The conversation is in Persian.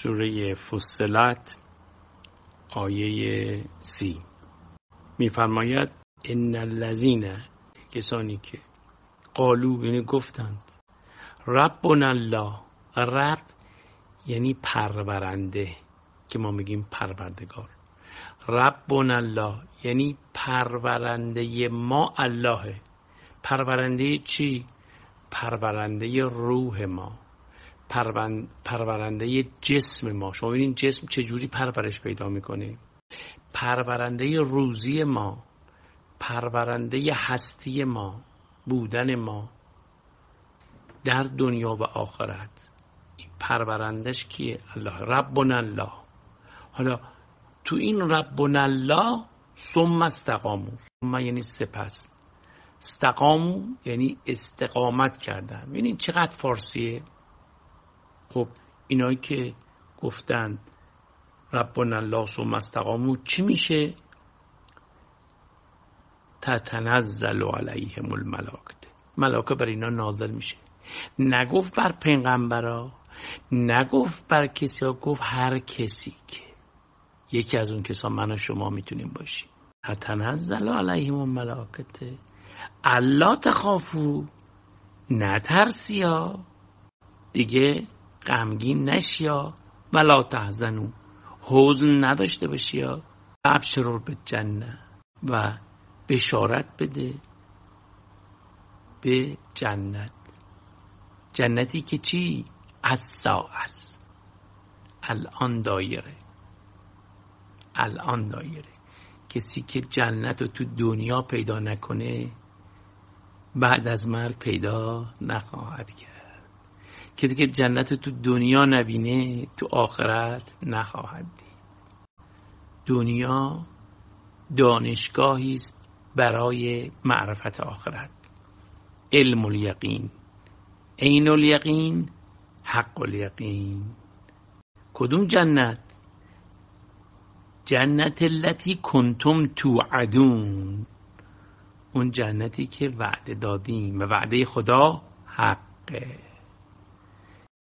سوره فصلت آیه 30 می‌فرماید ان الذین، کسانی که قالو یعنی گفتند ربنا الله، رب یعنی پرورنده که ما میگیم پروردگار، ربنا الله یعنی پرورنده ما اللهه. پرورنده چی؟ پرورنده روح ما، پرورنده جسم ما. شما ببینید جسم چجوری پرورش پیدا میکنه؟ پرورنده روزی ما، پرورنده هستی ما، بودن ما در دنیا و آخرت. این پرورندش کیه؟ الله. ربنا الله. حالا تو این ربنا الله ثم استقاموا، ثم یعنی سپس، استقاموا یعنی استقامت کردن. ببینید چقدر فارسیه. خب اینایی که گفتن ربنا الله ثم استقاموا چی میشه؟ تتنزل علیهم الملائکه، ملائکه بر اینا نازل میشه. نگفت بر پیغمبرا، نگفت بر کسی ها، گفت هر کسی که یکی از اون کسا من و شما میتونیم باشیم. تتنزل علیهم الملائکه الا تخافوا، نترسیا دیگه، غمگین نشیا، ولا تحزنوا حزن نداشته باشیا، ابشروا بالجنه و بشارت بده به جنت. جنتی که چی؟ الساعه، الان دایره، الان دایره. کسی که جنت رو تو دنیا پیدا نکنه بعد از مرگ پیدا نخواهد کرد. کسی که جنت تو دنیا نبینه تو آخرت نخواهد دید. دنیا دانشگاهی است برای معرفت آخرت. علم الیقین، عین الیقین، حق الیقین. کدوم جنت؟ جنت التی کنتم توعدون، اون جنتی که وعده دادیم و وعده خدا حقه.